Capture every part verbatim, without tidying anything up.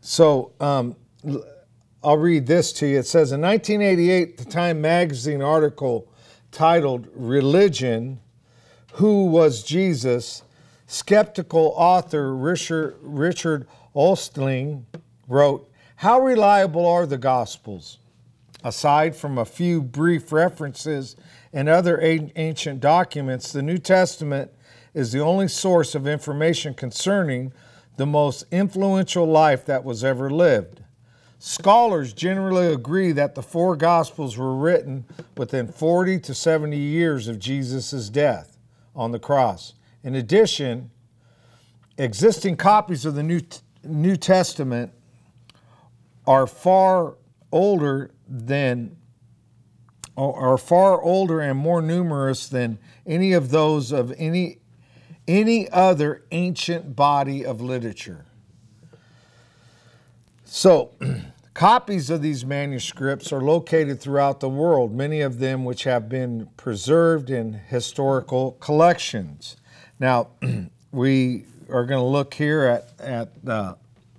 So um, I'll read this to you. It says, in nineteen eighty-eight, the Time magazine article titled Religion, Who Was Jesus? Skeptical author Richard, Richard Ostling wrote, how reliable are the Gospels? Aside from a few brief references and other ancient documents, the New Testament is the only source of information concerning the most influential life that was ever lived. Scholars generally agree that the four Gospels were written within forty to seventy years of Jesus' death on the cross. In addition, existing copies of the New, New Testament are far older than are far older and more numerous than any of those of any any other ancient body of literature. So, copies of these manuscripts are located throughout the world, many of them which have been preserved in historical collections. Now, we are going to look here at at uh,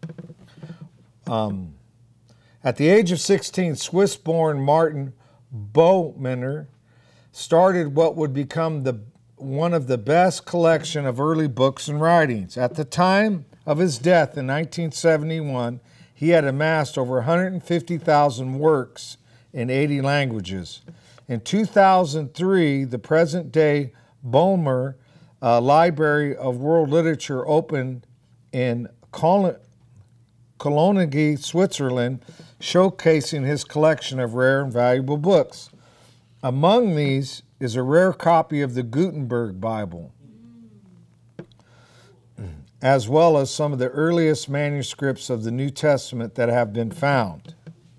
um, at the age of sixteen, Swiss-born Martin Baumener started what would become the one of the best collection of early books and writings. At the time of his death in nineteen seventy-one, he had amassed over one hundred fifty thousand works in eighty languages. In two thousand three, the present-day Baumener uh, Library of World Literature opened in Cologne, Switzerland, showcasing his collection of rare and valuable books. Among these is a rare copy of the Gutenberg Bible, as well as some of the earliest manuscripts of the New Testament that have been found.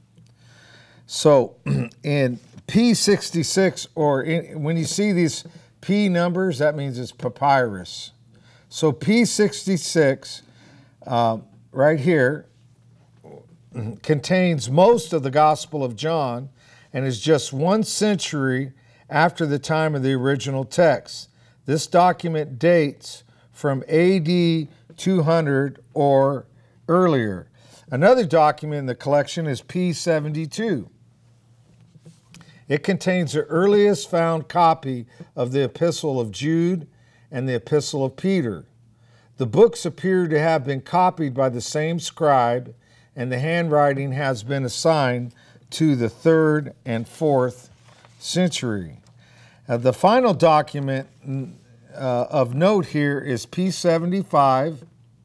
So in P sixty-six, or in, when you see these P numbers, that means it's papyrus. So P sixty-six, uh, right here, contains most of the Gospel of John and is just one century after the time of the original text. This document dates from A D two hundred or earlier. Another document in the collection is P seventy-two. It contains the earliest found copy of the Epistle of Jude and the Epistle of Peter. The books appear to have been copied by the same scribe, and the handwriting has been assigned to the third and fourth century. Uh, the final document uh, of note here is P seventy-five,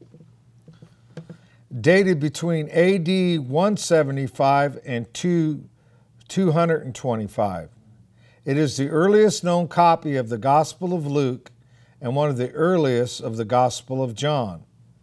dated between A D one seventy-five and two hundred twenty-five. It is the earliest known copy of the Gospel of Luke and one of the earliest of the Gospel of John.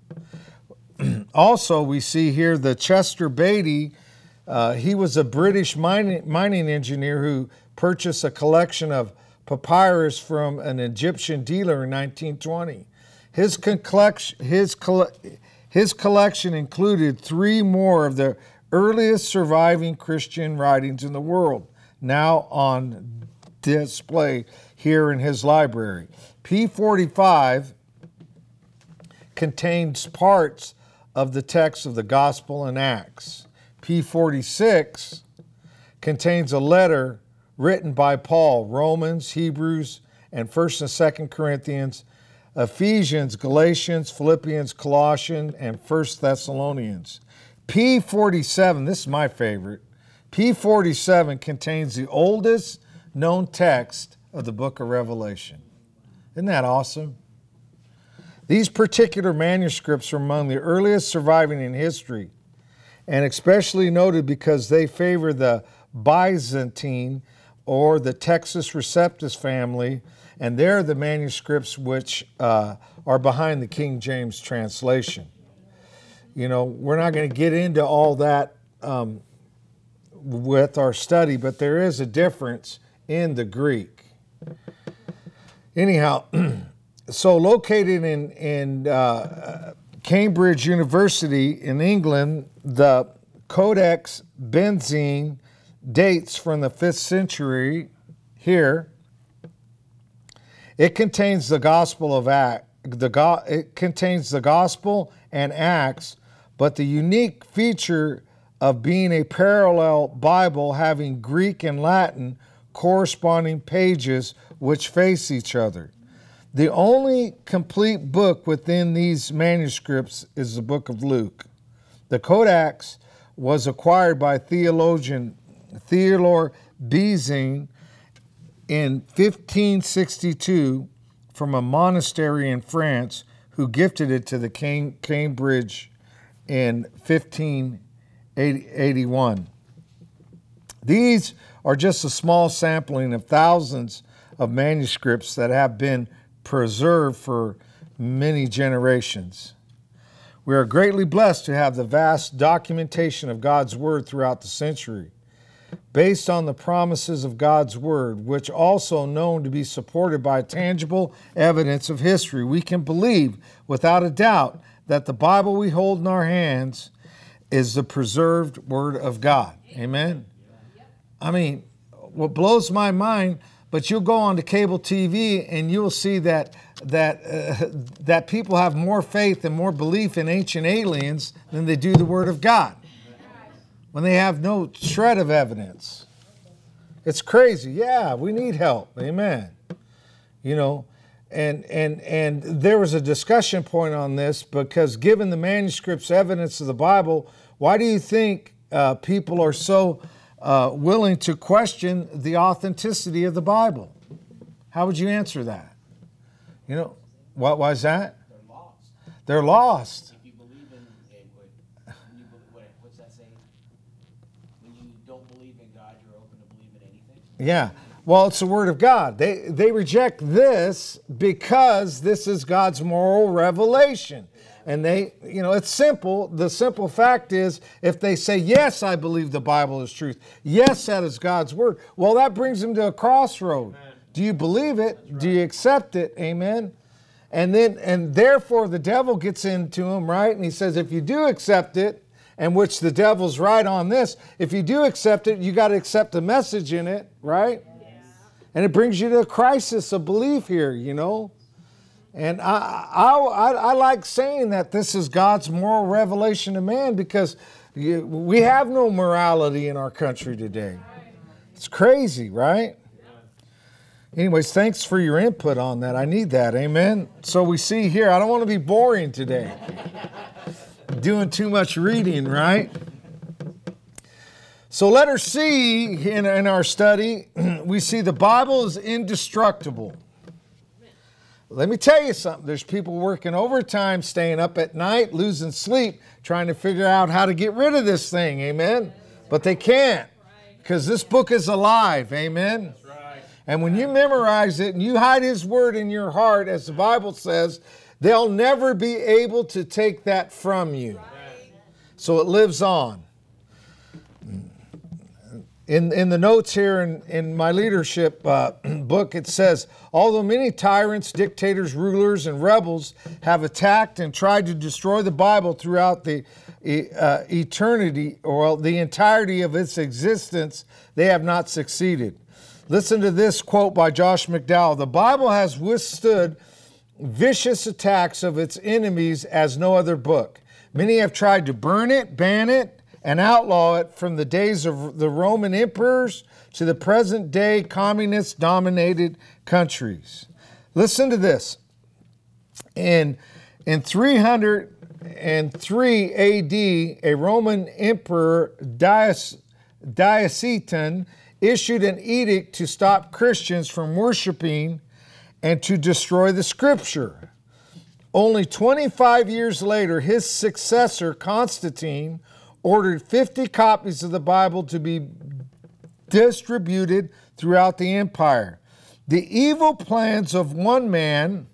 Also, we see here the Chester Beatty. Uh, he was a British mining, mining engineer who purchased a collection of papyrus from an Egyptian dealer in nineteen twenty. His, collection, his, his collection included three more of the earliest surviving Christian writings in the world, now on display here in his library. P forty-five contains parts of the text of the Gospel and Acts. P forty-six contains a letter written by Paul, Romans, Hebrews, and First and Second Corinthians, Ephesians, Galatians, Philippians, Colossians, and First Thessalonians. P forty-seven, this is my favorite, P forty-seven contains the oldest known text of the book of Revelation. Isn't that awesome? These particular manuscripts are among the earliest surviving in history, and especially noted because they favor the Byzantine or the Textus Receptus family, and they're the manuscripts which uh, are behind the King James translation. You know, we're not going to get into all that um, with our study, but there is a difference in the Greek. Anyhow, so located in, in uh, Cambridge University in England, the Codex Benzine dates from the fifth century here. It contains the Gospel of Acts. The go- it contains the Gospel and Acts, but the unique feature of being a parallel Bible having Greek and Latin corresponding pages which face each other. The only complete book within these manuscripts is the book of Luke. The Codex was acquired by theologian Theodore Beza in fifteen sixty-two from a monastery in France who gifted it to the Cambridge in fifteen eighty-one. These are just a small sampling of thousands of manuscripts that have been preserved for many generations. We are greatly blessed to have the vast documentation of God's Word throughout the century. Based on the promises of God's Word, which also known to be supported by tangible evidence of history, we can believe without a doubt that the Bible we hold in our hands is the preserved Word of God. Amen? I mean, what blows my mind, but you'll go on to cable T V and you'll see that that uh, that people have more faith and more belief in ancient aliens than they do the Word of God, when they have no shred of evidence. It's crazy. Yeah, we need help. Amen. You know, and and and there was a discussion point on this, because given the manuscript's evidence of the Bible, why do you think uh, people are so uh, willing to question the authenticity of the Bible? How would you answer that? You know, what why is that? They're lost. They're lost. If you believe in it, what, you, what, what's that saying? When you don't believe in God, you're open to believe in anything. Yeah. Well, it's the Word of God. They they reject this because this is God's moral revelation. And they, you know, it's simple. The simple fact is, if they say, yes, I believe the Bible is truth. Yes, that is God's Word. Well, that brings them to a crossroad. Amen. Do you believe it? Right. Do you accept it? Amen. And then, and therefore the devil gets into them, right? And he says, if you do accept it, and which the devil's right on this, if you do accept it, you got to accept the message in it, right? And it brings you to a crisis of belief here, you know. And I, I, I, I like saying that this is God's moral revelation to man, because you, we have no morality in our country today. It's crazy, right? Anyways, thanks for your input on that. I need that, amen? So we see here, I don't want to be boring today. Doing too much reading, right? So letter C in, in our study, we see the Bible is indestructible. Let me tell you something. There's people working overtime, staying up at night, losing sleep, trying to figure out how to get rid of this thing, amen? But they can't, because this book is alive, amen? And when you memorize it and you hide His Word in your heart, as the Bible says, they'll never be able to take that from you. So it lives on. In, in the notes here in, in my leadership uh, book, it says, although many tyrants, dictators, rulers, and rebels have attacked and tried to destroy the Bible throughout the uh, eternity, or the entirety of its existence, they have not succeeded. Listen to this quote by Josh McDowell. The Bible has withstood vicious attacks of its enemies as no other book. Many have tried to burn it, ban it, and outlaw it, from the days of the Roman emperors to the present day communist-dominated countries. Listen to this. In, in three hundred three A D, a Roman emperor, Diocletian, issued an edict to stop Christians from worshiping and to destroy the Scripture. Only twenty-five years later, his successor, Constantine, ordered fifty copies of the Bible to be distributed throughout the empire. The evil plans of one man,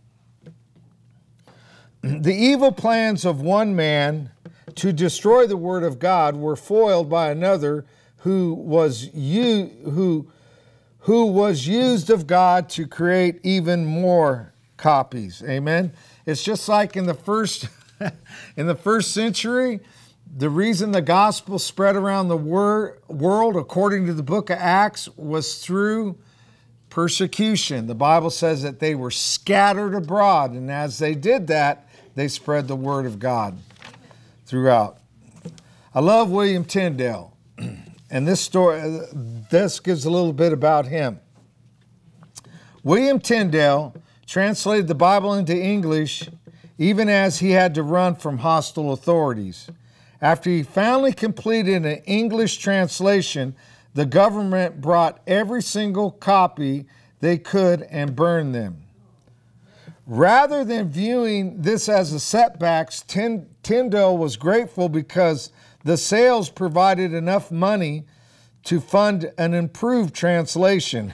the evil plans of one man to destroy the Word of God were foiled by another who was you who who was used of God to create even more copies. Amen. It's just like in the first in the first century. The reason the gospel spread around the wor- world, according to the book of Acts, was through persecution. The Bible says that they were scattered abroad, and as they did that, they spread the word of God. throughout. I love William Tyndale, and this story, this gives a little bit about him. William Tyndale translated the Bible into English even as he had to run from hostile authorities. After he finally completed an English translation, the government brought every single copy they could and burned them. Rather than viewing this as a setback, Tyndale was grateful because the sales provided enough money to fund an improved translation.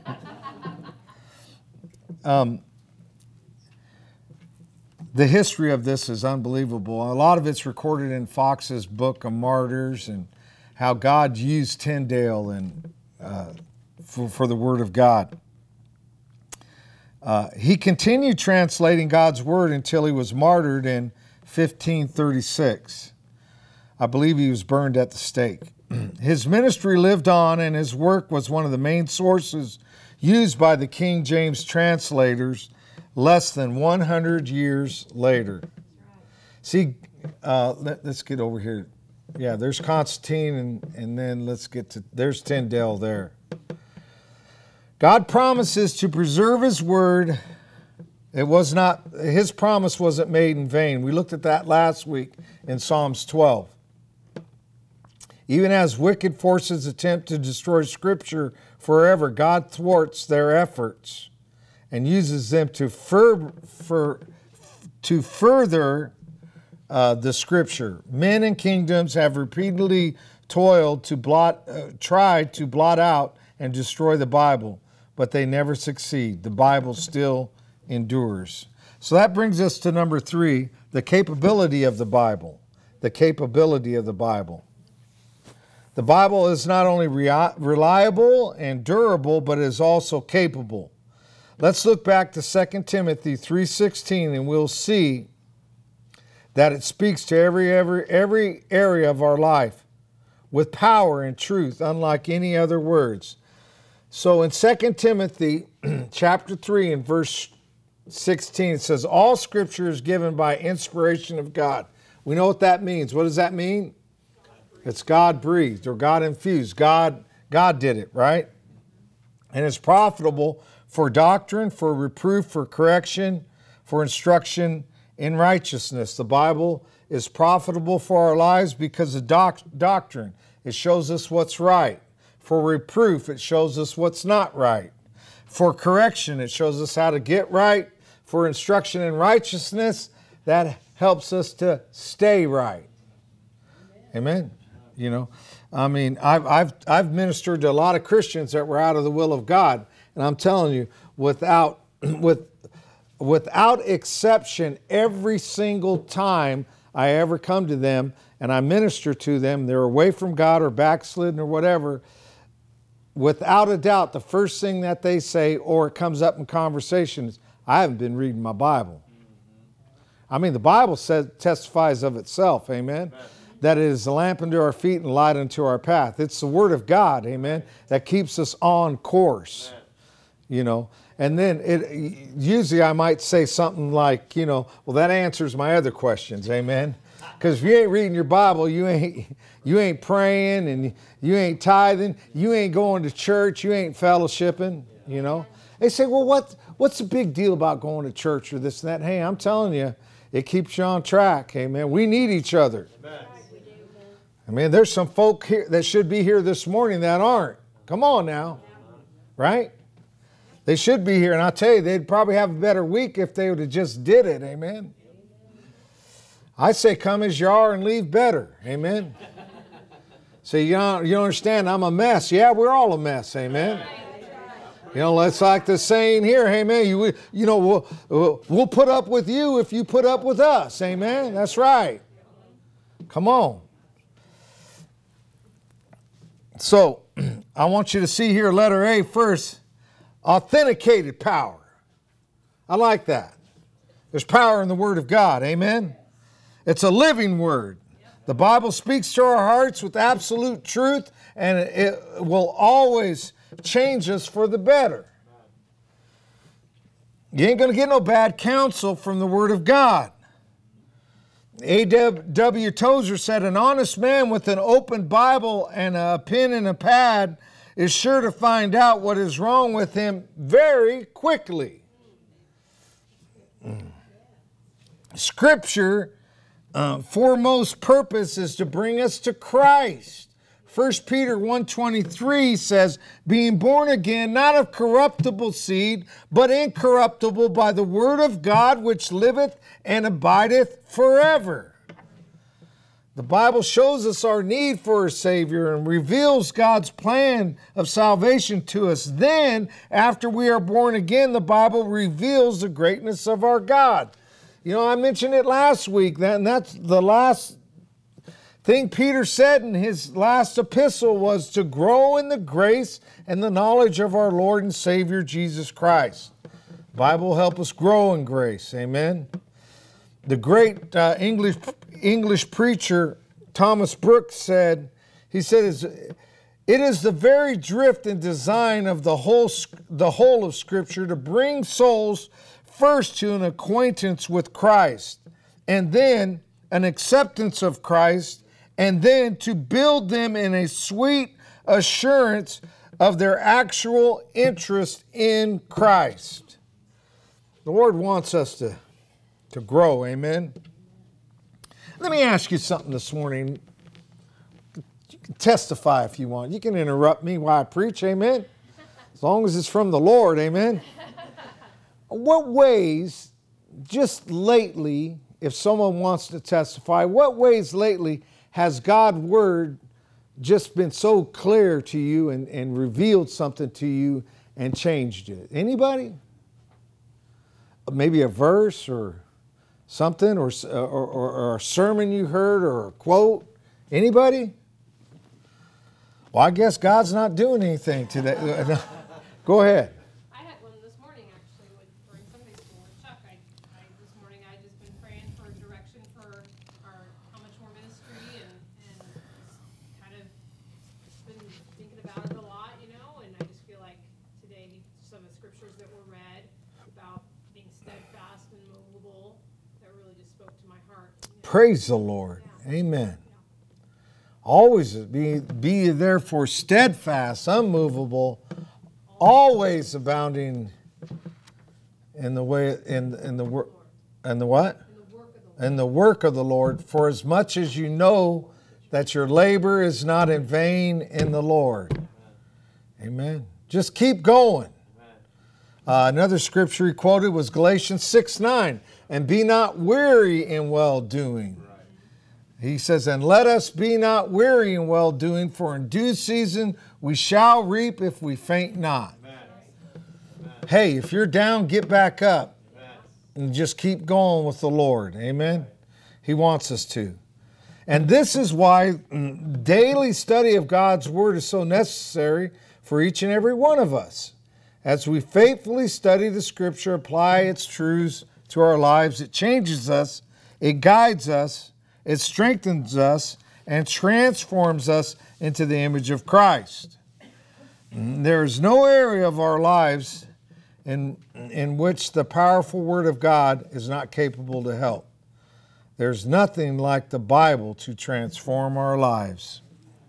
um, the history of this is unbelievable. A lot of it's recorded in Fox's Book of Martyrs and how God used Tyndale and, uh, for, for the Word of God. Uh, he continued translating God's Word until he was martyred in fifteen thirty-six. I believe he was burned at the stake. His ministry lived on, and his work was one of the main sources used by the King James translators less than one hundred years later. See, uh, let, let's get over here. Yeah, there's Constantine, and, and then let's get to, there's Tyndale there. God promises to preserve his word. It was not, his promise wasn't made in vain. We looked at that last week in Psalms twelve. Even as wicked forces attempt to destroy Scripture forever, God thwarts their efforts and uses them to, fur, for, to further uh, the Scripture. Men and kingdoms have repeatedly toiled to blot, uh, tried to blot out and destroy the Bible, but they never succeed. The Bible still endures. So that brings us to number three, the capability of the Bible. The capability of the Bible. The Bible is not only rea- reliable and durable, but is also capable. Let's look back to Second Timothy three sixteen, and we'll see that it speaks to every, every, every area of our life with power and truth, unlike any other words. So in Second Timothy chapter three and verse sixteen, it says, all Scripture is given by inspiration of God. We know what that means. What does that mean? It's God-breathed or God-infused. God, God did it, right? And it's profitable for doctrine, for reproof, for correction, for instruction in righteousness. The Bible is profitable for our lives because of doc- doctrine. It shows us what's right. For reproof, it shows us what's not right. For correction, it shows us how to get right. For instruction in righteousness, that helps us to stay right. Amen. You know, I mean, I've, I've, I've ministered to a lot of Christians that were out of the will of God. And I'm telling you, without, with, without exception, every single time I ever come to them and I minister to them, they're away from God or backslidden or whatever, without a doubt, the first thing that they say, or it comes up in conversations, I haven't been reading my Bible. I mean, the Bible says, testifies of itself, amen? Amen. That it is a lamp unto our feet and light unto our path. It's the Word of God, amen, that keeps us on course, amen. You know. And then it usually I might say something like, you know, well, that answers my other questions, amen? Because if you ain't reading your Bible, you ain't you ain't praying and you ain't tithing, you ain't going to church, you ain't fellowshipping, you know. They say, well, what what's the big deal about going to church or this and that? Hey, I'm telling you, it keeps you on track, amen. We need each other. Amen. I mean, there's some folk here that should be here this morning that aren't. Come on now, right? They should be here, and I'll tell you, they'd probably have a better week if they would have just did it, amen. I say come as you are and leave better, amen. So you don't, you don't understand, I'm a mess. Yeah, we're all a mess, amen. You know, it's like the saying here, amen. You, you know, we'll, we'll put up with you if you put up with us, amen. That's right. Come on. So, I want you to see here, letter A first, authenticated power. I like that. There's power in the Word of God, amen? It's a living Word. The Bible speaks to our hearts with absolute truth, and it will always change us for the better. You ain't going to get no bad counsel from the Word of God. A W Tozer said, an honest man with an open Bible and a pen and a pad is sure to find out what is wrong with him very quickly. Scripture, uh, foremost purpose is to bring us to Christ. First Peter one twenty-three says, being born again, not of corruptible seed, but incorruptible by the word of God, which liveth and abideth forever. The Bible shows us our need for a Savior and reveals God's plan of salvation to us. Then, after we are born again, the Bible reveals the greatness of our God. You know, I mentioned it last week, and that's the last thing Peter said in his last epistle was to grow in the grace and the knowledge of our Lord and Savior Jesus Christ. The Bible will help us grow in grace. Amen. The great uh, English English preacher Thomas Brooks said, he said, it is the very drift and design of the whole, the whole of Scripture to bring souls first to an acquaintance with Christ, and then an acceptance of Christ, and then to build them in a sweet assurance of their actual interest in Christ. The Lord wants us to, to grow, amen? Let me ask you something this morning. You can testify if you want. You can interrupt me while I preach, amen? As long as it's from the Lord, amen? What ways, just lately, if someone wants to testify, what ways lately has God's word just been so clear to you and, and revealed something to you and changed it? Anybody? Maybe a verse or something, or, or, or, or a sermon you heard, or a quote? Anybody? Well, I guess God's not doing anything today. Go ahead. I had one this morning, actually, with, during Sunday school with Chuck. I, I, this morning I just been praying for direction for our How Much More ministry, and, and just kind of been thinking about it a lot, you know, and I just feel like today some of the scriptures that were read about being steadfast and movable, that really just spoke to my heart. You know? Praise the Lord. Yeah. Amen. Always be, be therefore steadfast, unmovable, always abounding in the way in in the work and the what? In the work of the Lord, for as much as you know that your labor is not in vain in the Lord. Amen. Just keep going. Uh, another scripture he quoted was Galatians six nine, and be not weary in well doing. He says, and let us be not weary in well doing, for in due season we shall reap if we faint not. Amen. Hey, if you're down, get back up. Amen. And just keep going with the Lord. Amen. He wants us to. And this is why daily study of God's Word is so necessary for each and every one of us. As we faithfully study the Scripture, apply its truths to our lives, it changes us, it guides us, it strengthens us, and transforms us into the image of Christ. There is no area of our lives in, in which the powerful Word of God is not capable to help. There's nothing like the Bible to transform our lives.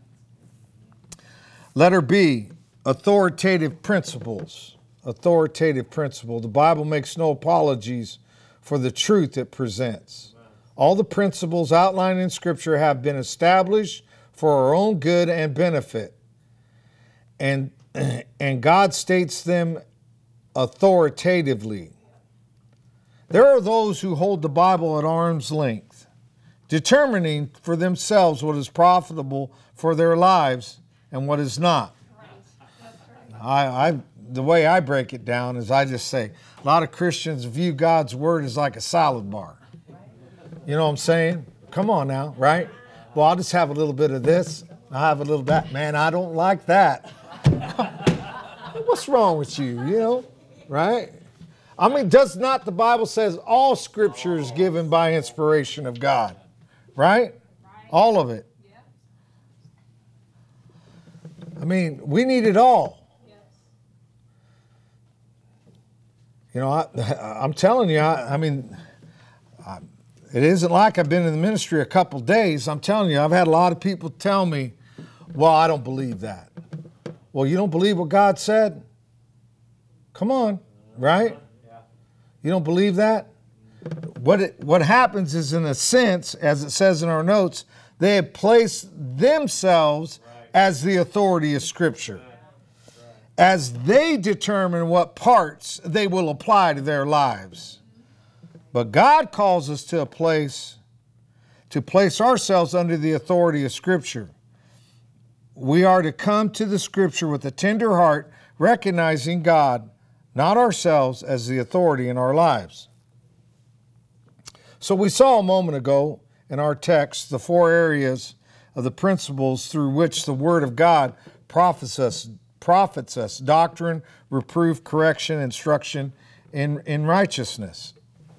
Letter B, authoritative principles. Authoritative principle. The Bible makes no apologies for the truth it presents. All the principles outlined in Scripture have been established for our own good and benefit. And, and God states them authoritatively. There are those who hold the Bible at arm's length, determining for themselves what is profitable for their lives and what is not. I, I, the way I break it down is I just say, a lot of Christians view God's Word as like a salad bar. You know what I'm saying? Come on now, right? Well, I'll just have a little bit of this. I'll have a little of that. Man, I don't like that. What's wrong with you, you know? Right? I mean, does not the Bible says all Scripture is given by inspiration of God? Right? All of it. I mean, we need it all. You know, I, I'm telling you, I, I mean... I, it isn't like I've been in the ministry a couple days. I'm telling you, I've had a lot of people tell me, well, I don't believe that. Well, you don't believe what God said? Come on, right? You don't believe that? What it, what happens is, in a sense, as it says in our notes, they have placed themselves as the authority of Scripture, as they determine what parts they will apply to their lives. But God calls us to a place, to place ourselves under the authority of Scripture. We are to come to the Scripture with a tender heart, recognizing God, not ourselves, as the authority in our lives. So we saw a moment ago in our text the four areas of the principles through which the Word of God profits us, profits us: doctrine, reproof, correction, instruction in, in righteousness.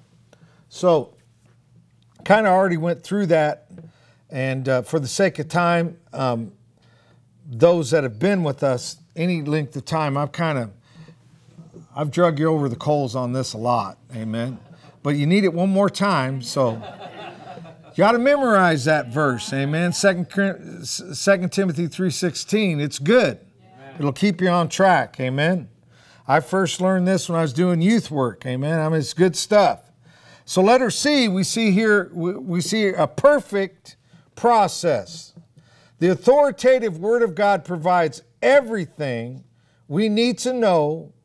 So, kind of already went through that, and uh, for the sake of time, um, those that have been with us any length of time, I've kind of, I've drug you over the coals on this a lot, amen? But you need it one more time, so you got to memorize that verse, amen? Second Timothy three sixteen, it's good. Amen. It'll keep you on track, amen? I first learned this when I was doing youth work, amen? I mean, it's good stuff. So letter C, we see here, we see a perfect process. The authoritative Word of God provides everything we need to know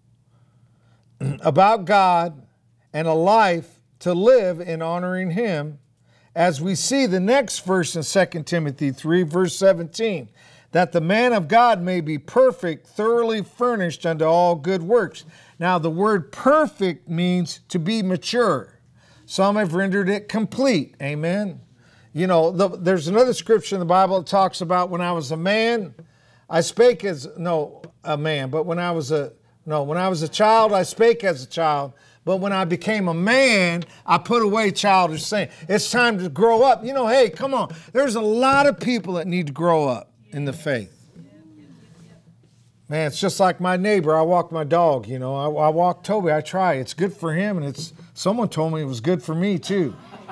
about God and a life to live in honoring Him, as we see the next verse in Second Timothy three, verse seventeen, that the man of God may be perfect, thoroughly furnished unto all good works. Now, the word perfect means to be mature. Some have rendered it complete. Amen. You know, the, there's another scripture in the Bible that talks about, when I was a man, I spake as, no, a man, but when I was a, no, when I was a child, I spake as a child. But when I became a man, I put away childish saying. It's time to grow up. You know, hey, come on. There's a lot of people that need to grow up in the faith. Man, it's just like my neighbor. I walk my dog, you know. I, I walk Toby. I try. It's good for him, and it's someone told me it was good for me too.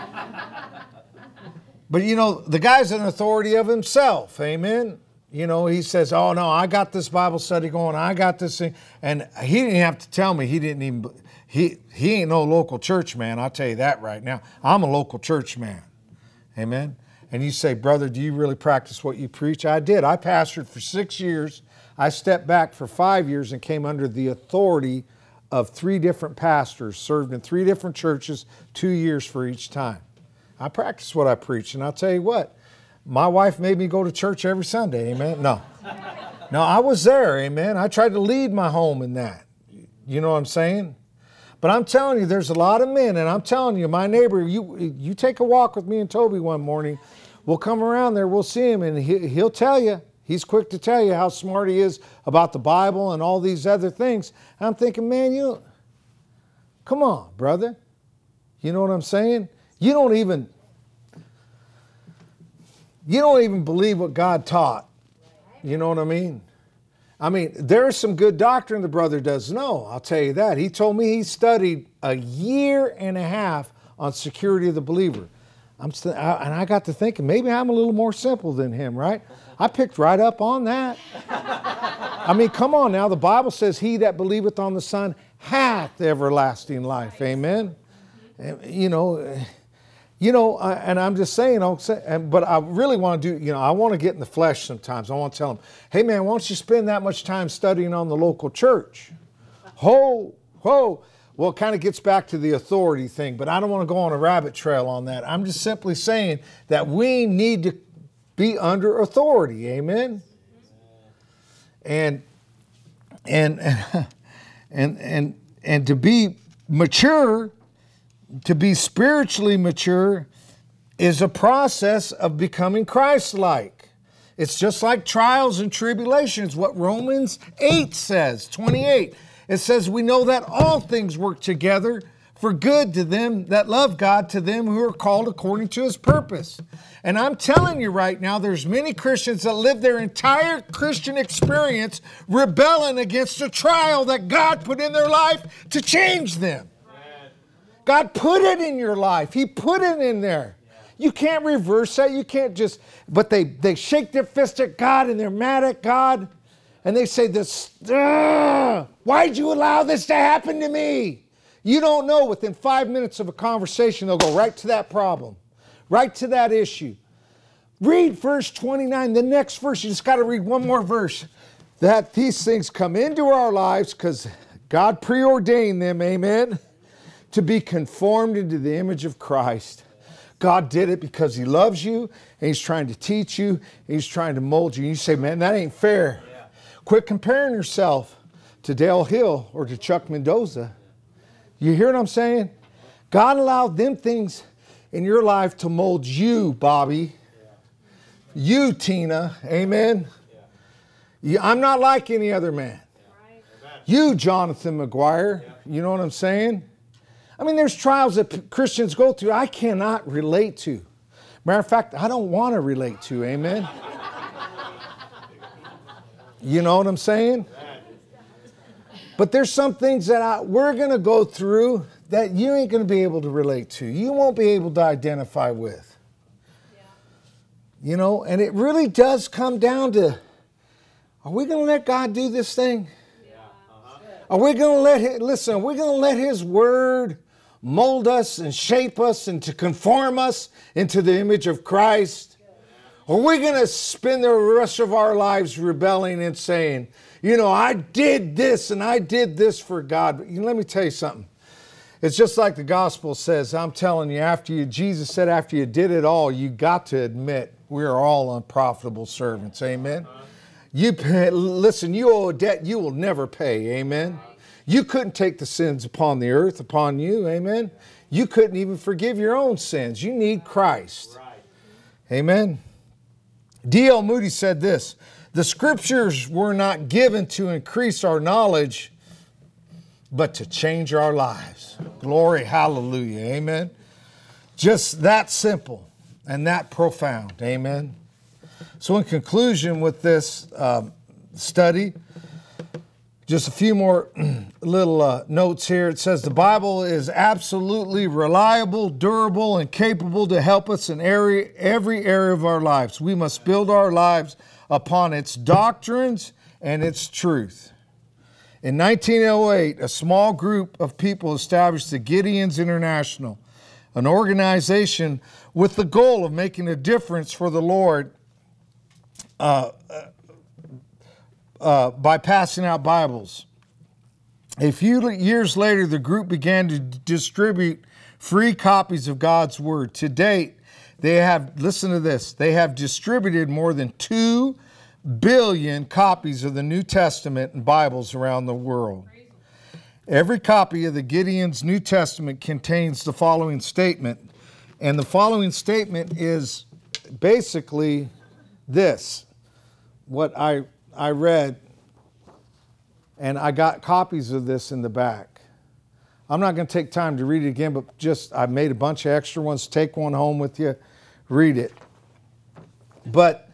But, you know, the guy's an authority of himself. Amen. You know, he says, oh, no, I got this Bible study going. I got this thing. And he didn't have to tell me. He didn't even, he, he ain't no local church man. I'll tell you that right now. I'm a local church man. Amen. And you say, brother, do you really practice what you preach? I did. I pastored for six years. I stepped back for five years and came under the authority of three different pastors, served in three different churches, two years for each time. I practice what I preach, and I'll tell you what, my wife made me go to church every Sunday, amen? No. No, I was there, amen? I tried to lead my home in that. You know what I'm saying? But I'm telling you, there's a lot of men, and I'm telling you, my neighbor, you you take a walk with me and Toby one morning, we'll come around there, we'll see him, and he, he'll tell you, he's quick to tell you how smart he is about the Bible and all these other things. And I'm thinking, man, you, come on, brother. You know what I'm saying? You don't even, you don't even believe what God taught. You know what I mean? I mean, there's some good doctrine the brother does know, I'll tell you that. He told me he studied a year and a half on security of the believer. I'm st- I, and I got to thinking, maybe I'm a little more simple than him, right? I picked right up on that. I mean, come on now. The Bible says, he that believeth on the Son hath everlasting life. Amen? And, you know, you know, uh, and I'm just saying, I'll say, and, but I really want to do, you know, I want to get in the flesh sometimes. I want to tell them, hey man, why don't you spend that much time studying on the local church? Ho, ho. Well, it kind of gets back to the authority thing, but I don't want to go on a rabbit trail on that. I'm just simply saying that we need to be under authority. Amen. And and and and and to be mature, to be spiritually mature, is a process of becoming Christ-like. It's just like trials and tribulations, what Romans eight says, twenty-eight. It says, we know that all things work together for good to them that love God, to them who are called according to His purpose. And I'm telling you right now, there's many Christians that live their entire Christian experience rebelling against a trial that God put in their life to change them. God put it in your life. He put it in there. You can't reverse that. You can't just, but they, they shake their fist at God and they're mad at God. And they say this, why'd you allow this to happen to me? You don't know. Within five minutes of a conversation, they'll go right to that problem, right to that issue. Read verse twenty-nine, the next verse. You just got to read one more verse. That these things come into our lives because God preordained them, amen, to be conformed into the image of Christ. God did it because He loves you, and He's trying to teach you, and He's trying to mold you. And you say, man, that ain't fair. Yeah. Quit comparing yourself to Dale Hill or to Chuck Mendoza. You hear what I'm saying? God allowed them things in your life to mold you, Bobby. Yeah. You, Tina. Amen. Yeah. You, I'm not like any other man. Yeah. You, Jonathan McGuire. Yeah. You know what I'm saying? I mean, there's trials that Christians go through I cannot relate to. Matter of fact, I don't want to relate to. Amen? You know what I'm saying? But there's some things that I, we're going to go through that you ain't going to be able to relate to. You won't be able to identify with. You know, and it really does come down to, are we going to let God do this thing? Are we going to let him, listen, are we going to let His Word mold us and shape us and to conform us into the image of Christ? Or are we going to spend the rest of our lives rebelling and saying, you know, I did this and I did this for God. But you know, let me tell you something. It's just like the gospel says. I'm telling you, after you, Jesus said, after you did it all, you got to admit we are all unprofitable servants. Amen. You pay, listen, you owe a debt you will never pay. Amen. You couldn't take the sins upon the earth, upon you. Amen. You couldn't even forgive your own sins. You need Christ. Amen. D L Moody said this, the scriptures were not given to increase our knowledge, but to change our lives. Glory, hallelujah. Amen. Just that simple and that profound. Amen. So in conclusion with this um, study, just a few more little uh, notes here. It says the Bible is absolutely reliable, durable, and capable to help us in every, every area of our lives. We must build our lives upon its doctrines and its truth. In nineteen oh eight, a small group of people established the Gideons International, an organization with the goal of making a difference for the Lord Uh, uh, by passing out Bibles. A few years later, the group began to distribute free copies of God's Word. To date, they have, listen to this, they have distributed more than two billion copies of the New Testament and Bibles around the world. Every copy of the Gideon's New Testament contains the following statement, and the following statement is basically this. What I, I read, and I got copies of this in the back. I'm not going to take time to read it again, but just I made a bunch of extra ones. Take one home with you, read it. But,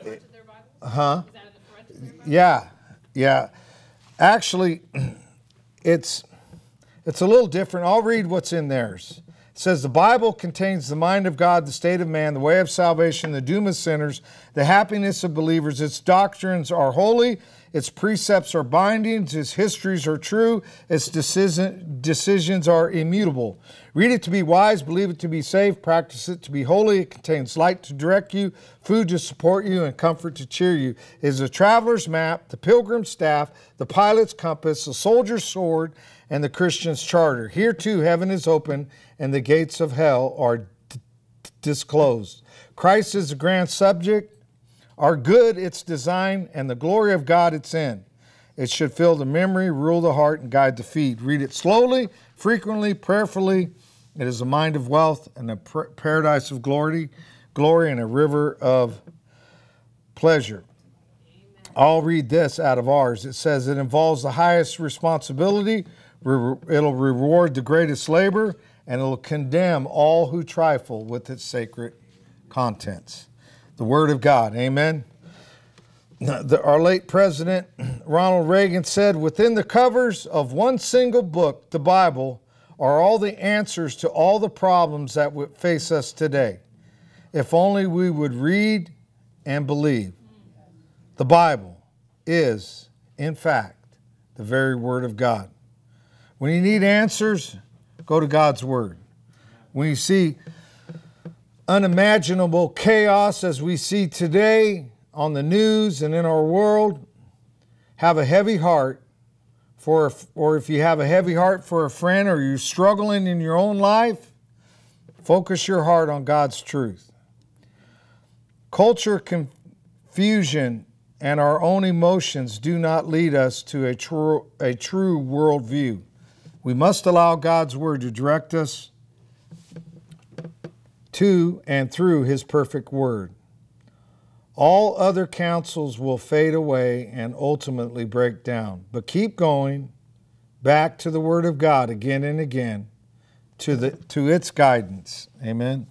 huh? Yeah, yeah. Actually, it's it's a little different. I'll read what's in theirs. It says the Bible contains the mind of God, the state of man, the way of salvation, the doom of sinners, the happiness of believers. Its doctrines are holy, its precepts are binding, its histories are true, its decision, decisions are immutable. Read it to be wise, believe it to be safe, practice it to be holy. It contains light to direct you, food to support you, and comfort to cheer you. It is a traveler's map, the pilgrim's staff, the pilot's compass, the soldier's sword, and the Christian's charter. Here too heaven is open, and the gates of hell are d- disclosed. Christ is the grand subject, our good its design, and the glory of God its end. It should fill the memory, rule the heart, and guide the feet. Read it slowly, frequently, prayerfully. It is a mind of wealth and a pr- paradise of glory, glory and a river of pleasure. Amen. I'll read this out of ours. It says it involves the highest responsibility, re- it'll reward the greatest labor, and it'll condemn all who trifle with its sacred contents. The Word of God. Amen. The, our late President Ronald Reagan said, within the covers of one single book, the Bible, are all the answers to all the problems that would face us today. If only we would read and believe. The Bible is, in fact, the very Word of God. When you need answers, go to God's Word. When you see unimaginable chaos as we see today on the news and in our world, have a heavy heart for, or if you have a heavy heart for a friend or you're struggling in your own life, focus your heart on God's truth. Culture, confusion, and our own emotions do not lead us to a true, a true worldview. We must allow God's Word to direct us to and through His perfect Word. All other counsels will fade away and ultimately break down. But keep going back to the Word of God again and again, to the to its guidance. Amen.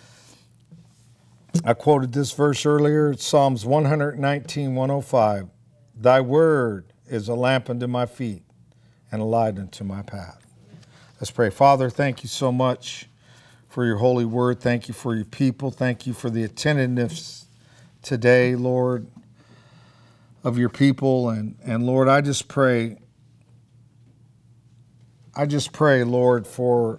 I quoted this verse earlier. It's Psalms one nineteen, one oh five. Thy word is a lamp unto my feet and a light unto my path. Let's pray. Father, thank you so much for your holy word. Thank you for your people. Thank you for the attentiveness today, Lord, of your people. And, and Lord, I just pray, I just pray, Lord, for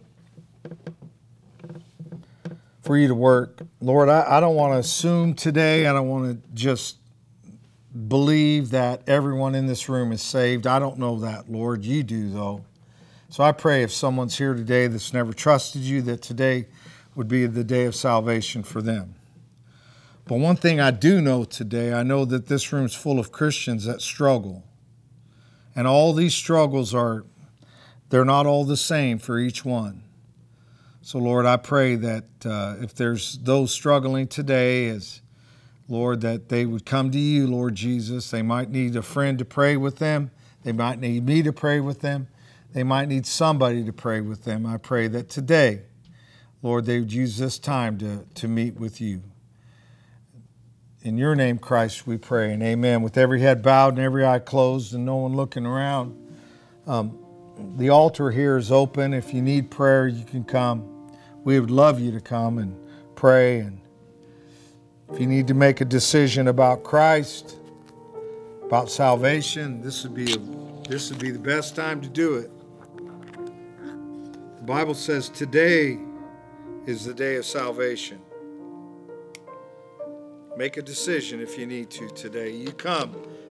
for you to work. Lord, I, I don't want to assume today. I don't want to just believe that everyone in this room is saved. I don't know that, Lord. You do, though. So I pray if someone's here today that's never trusted you, that today would be the day of salvation for them. But one thing I do know today, I know that this room's full of Christians that struggle. And all these struggles are, they're not all the same for each one. So, Lord, I pray that uh, if there's those struggling today, as Lord, that they would come to you, Lord Jesus. They might need a friend to pray with them. They might need me to pray with them. They might need somebody to pray with them. I pray that today, Lord, they would use this time to, to meet with you. In your name, Christ, we pray, and amen. With every head bowed and every eye closed and no one looking around, um, the altar here is open. If you need prayer, you can come. We would love you to come and pray. And if you need to make a decision about Christ, about salvation, this would be a, this would be the best time to do it. The Bible says today is the day of salvation. Make a decision if you need to today. You come